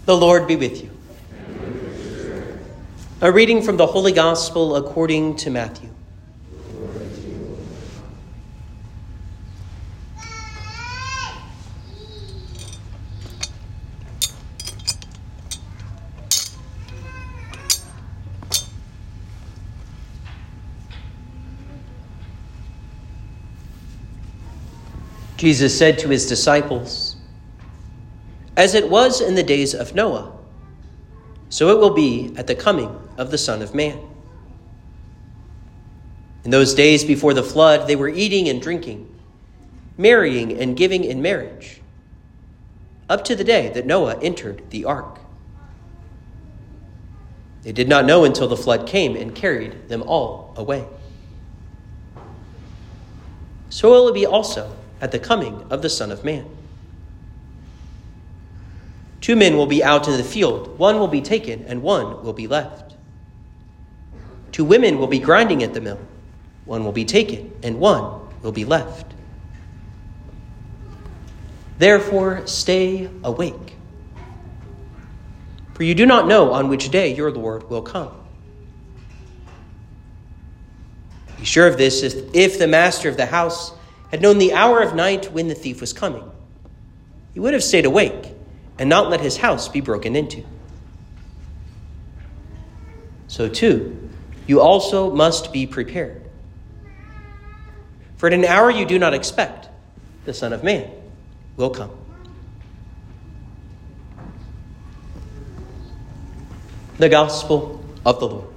The Lord be with you. A reading from the Holy Gospel according to Matthew. Jesus said to his disciples, "As it was in the days of Noah, so it will be at the coming of the Son of Man. In those days before the flood, they were eating and drinking, marrying and giving in marriage, up to the day that Noah entered the ark. They did not know until the flood came and carried them all away. So it will be also at the coming of the Son of Man. 2 men will be out in the field, one will be taken and one will be left. 2 women will be grinding at the mill, one will be taken and one will be left. Therefore, stay awake, for you do not know on which day your Lord will come. Be sure of this, if the master of the house had known the hour of night when the thief was coming, he would have stayed awake and not let his house be broken into. So too, you also must be prepared. For at an hour you do not expect, the Son of Man will come." The Gospel of the Lord.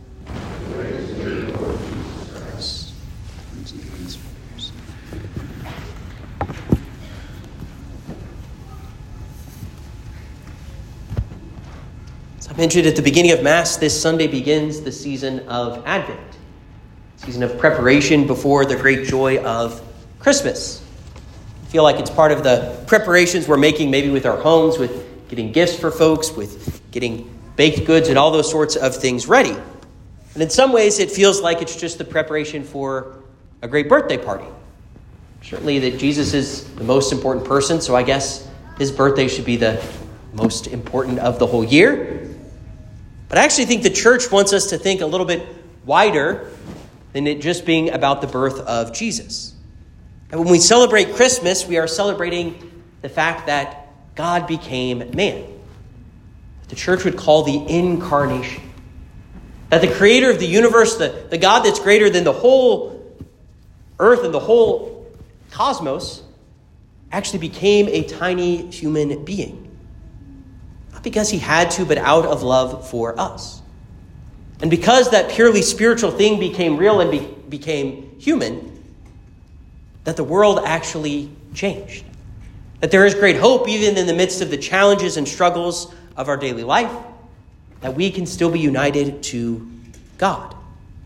I mentioned at the beginning of Mass, this Sunday begins the season of Advent, season of preparation before the great joy of Christmas. I feel like it's part of the preparations we're making maybe with our homes, with getting gifts for folks, with getting baked goods and all those sorts of things ready. And in some ways, it feels like it's just the preparation for a great birthday party. Certainly that Jesus is the most important person, so I guess his birthday should be the most important of the whole year. But I actually think the church wants us to think a little bit wider than it just being about the birth of Jesus. And when we celebrate Christmas, we are celebrating the fact that God became man. The church would call the incarnation. That the creator of the universe, the God that's greater than the whole earth and the whole cosmos, actually became a tiny human being. Because he had to, but out of love for us. And because that purely spiritual thing became real and became human, that the world actually changed. That there is great hope even in the midst of the challenges and struggles of our daily life, that we can still be united to God.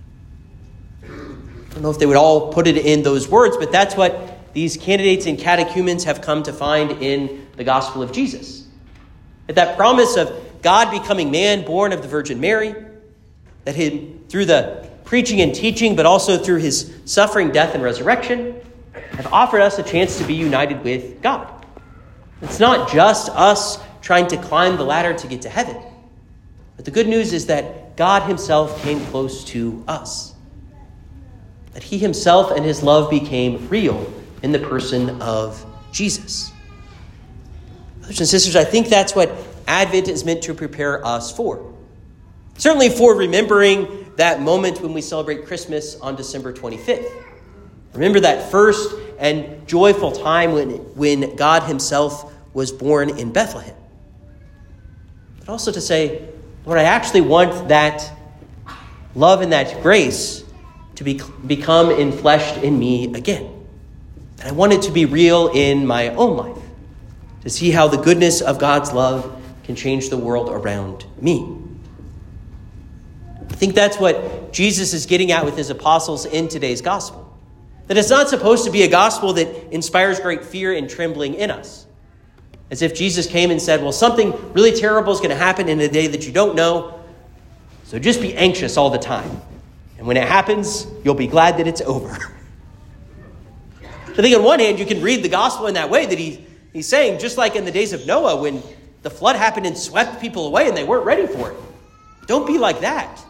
I don't know if they would all put it in those words, but that's what these candidates and catechumens have come to find in the gospel of Jesus. That promise of God becoming man, born of the Virgin Mary, that through the preaching and teaching, but also through his suffering, death, and resurrection, have offered us a chance to be united with God. It's not just us trying to climb the ladder to get to heaven. But the good news is that God himself came close to us. That he himself and his love became real in the person of Jesus. Brothers and sisters, I think that's what Advent is meant to prepare us for. Certainly for remembering that moment when we celebrate Christmas on December 25th. Remember that first and joyful time when God himself was born in Bethlehem. But also to say, Lord, I actually want that love and that grace to become enfleshed in me again. And I want it to be real in my own life. To see how the goodness of God's love can change the world around me. I think that's what Jesus is getting at with his apostles in today's gospel. That it's not supposed to be a gospel that inspires great fear and trembling in us. As if Jesus came and said, well, something really terrible is going to happen in a day that you don't know, so just be anxious all the time. And when it happens, you'll be glad that it's over. I think on one hand, you can read the gospel in that way, that he's saying, just like in the days of Noah, when the flood happened and swept people away and they weren't ready for it. Don't be like that.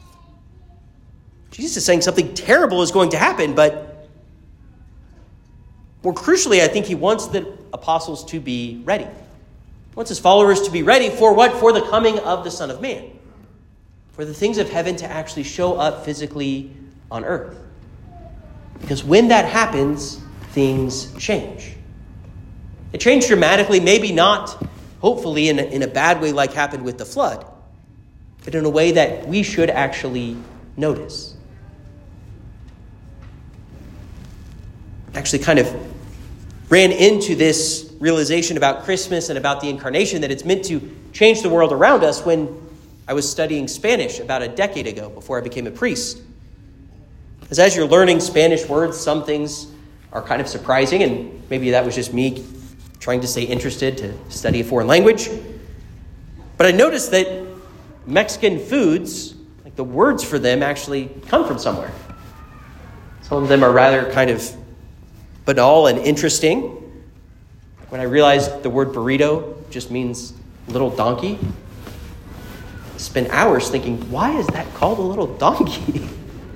Jesus is saying something terrible is going to happen, but more crucially, I think he wants the apostles to be ready. He wants his followers to be ready for what? For the coming of the Son of Man. For the things of heaven to actually show up physically on earth. Because when that happens, things change. It changed dramatically, maybe not, hopefully, in a bad way like happened with the flood, but in a way that we should actually notice. Actually kind of ran into this realization about Christmas and about the incarnation that it's meant to change the world around us when I was studying Spanish about a decade ago before I became a priest. Because as you're learning Spanish words, some things are kind of surprising, and maybe that was just me trying to stay interested to study a foreign language. But I noticed that Mexican foods, like the words for them, actually come from somewhere. Some of them are rather kind of banal and interesting. When I realized the word burrito just means little donkey, I spent hours thinking, why is that called a little donkey?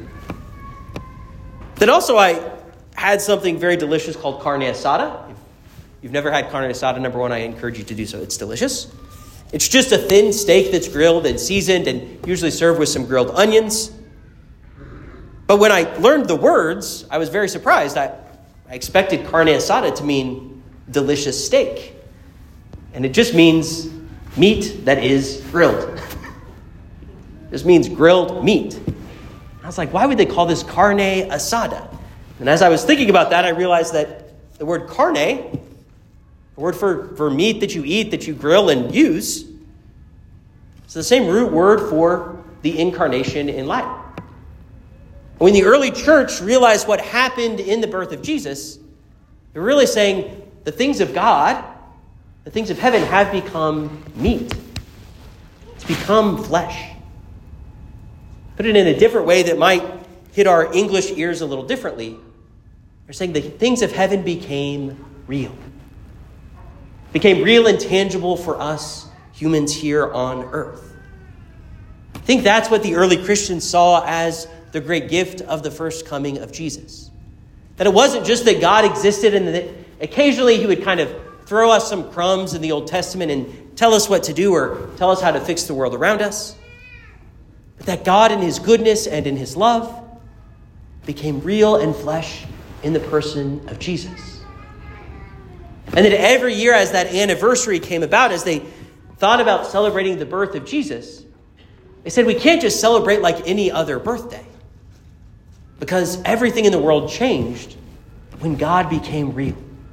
Then also I had something very delicious called carne asada. If you've never had carne asada, number one, I encourage you to do so. It's delicious. It's just a thin steak that's grilled and seasoned and usually served with some grilled onions. But when I learned the words, I was very surprised. I expected carne asada to mean delicious steak. And it just means meat that is grilled. It just means grilled meat. I was like, why would they call this carne asada? And as I was thinking about that, I realized that the word carne, the word for meat that you eat, that you grill and use, it's the same root word for the incarnation in Latin. When the early church realized what happened in the birth of Jesus, they're really saying the things of God, the things of heaven have become meat. It's become flesh. Put it in a different way that might hit our English ears a little differently. They're saying the things of heaven became real. Became real and tangible for us humans here on earth. I think that's what the early Christians saw as the great gift of the first coming of Jesus. That it wasn't just that God existed and that occasionally he would kind of throw us some crumbs in the Old Testament and tell us what to do or tell us how to fix the world around us. But that God in his goodness and in his love became real and flesh in the person of Jesus. And that every year as that anniversary came about, as they thought about celebrating the birth of Jesus, they said we can't just celebrate like any other birthday. Because everything in the world changed when God became real.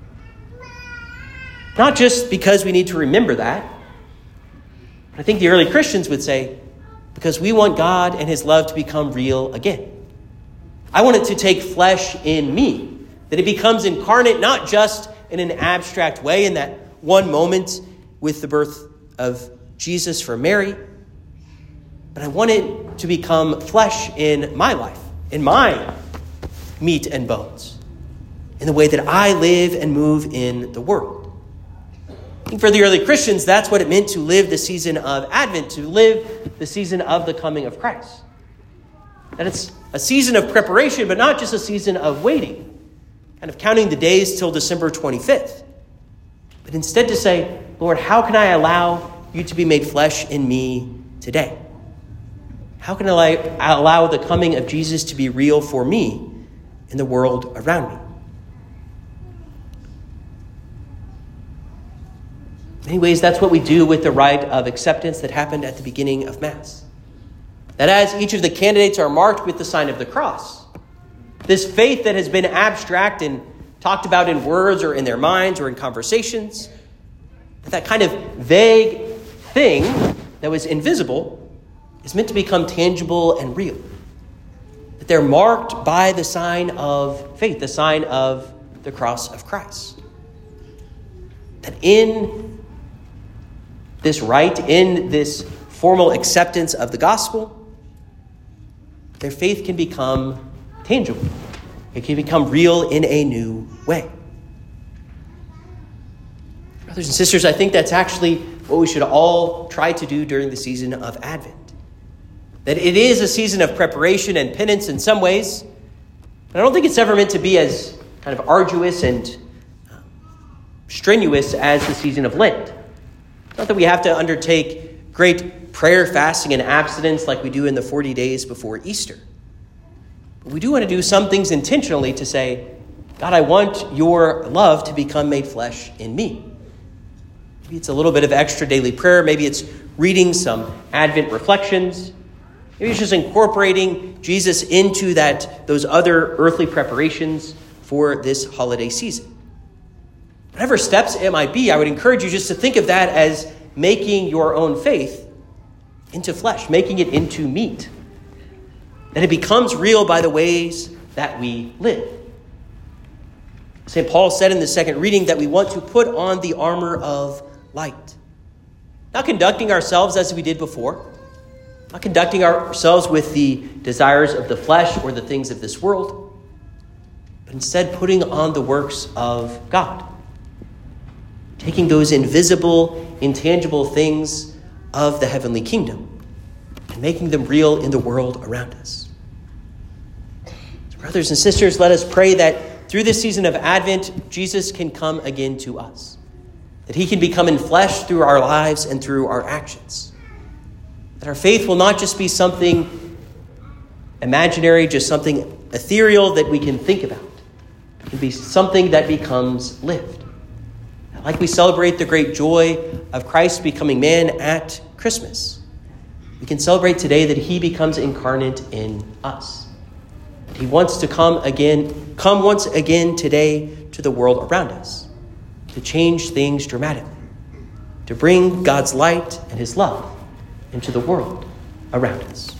Not just because we need to remember that, but I think the early Christians would say, because we want God and his love to become real again. I want it to take flesh in me, that it becomes incarnate not just in an abstract way in that one moment with the birth of Jesus for Mary, but I want it to become flesh in my life, in my meat and bones, in the way that I live and move in the world. I think for the early Christians, that's what it meant to live the season of Advent, to live the season of the coming of Christ. That it's a season of preparation, but not just a season of waiting, kind of counting the days till December 25th. But instead to say, Lord, how can I allow you to be made flesh in me today? How can I allow the coming of Jesus to be real for me in the world around me? In many ways, that's what we do with the rite of acceptance that happened at the beginning of Mass. That as each of the candidates are marked with the sign of the cross, this faith that has been abstract and talked about in words or in their minds or in conversations, that kind of vague thing that was invisible is meant to become tangible and real. That they're marked by the sign of faith, the sign of the cross of Christ. That in this rite, in this formal acceptance of the gospel, their faith can become tangible. It can become real in a new way. Brothers and sisters, I think that's actually what we should all try to do during the season of Advent. That it is a season of preparation and penance in some ways, but I don't think it's ever meant to be as kind of arduous and strenuous as the season of Lent. It's not that we have to undertake great prayer, fasting, and abstinence like we do in the 40 days before Easter. But we do want to do some things intentionally to say, God, I want your love to become made flesh in me. Maybe it's a little bit of extra daily prayer. Maybe it's reading some Advent reflections. Maybe it's just incorporating Jesus into those other earthly preparations for this holiday season. Whatever steps it might be, I would encourage you just to think of that as making your own faith into flesh, making it into meat. That it becomes real by the ways that we live. St. Paul said in the second reading that we want to put on the armor of light. Not conducting ourselves as we did before. Not conducting ourselves with the desires of the flesh or the things of this world. But instead putting on the works of God. Taking those invisible, intangible things of the heavenly kingdom and making them real in the world around us. So brothers and sisters, let us pray that through this season of Advent, Jesus can come again to us. That he can become in flesh through our lives and through our actions. That our faith will not just be something imaginary, just something ethereal that we can think about. It can be something that becomes lived. Like we celebrate the great joy of Christ becoming man at Christmas, we can celebrate today that he becomes incarnate in us. That he wants to come once again today to the world around us, to change things dramatically, to bring God's light and his love into the world around us.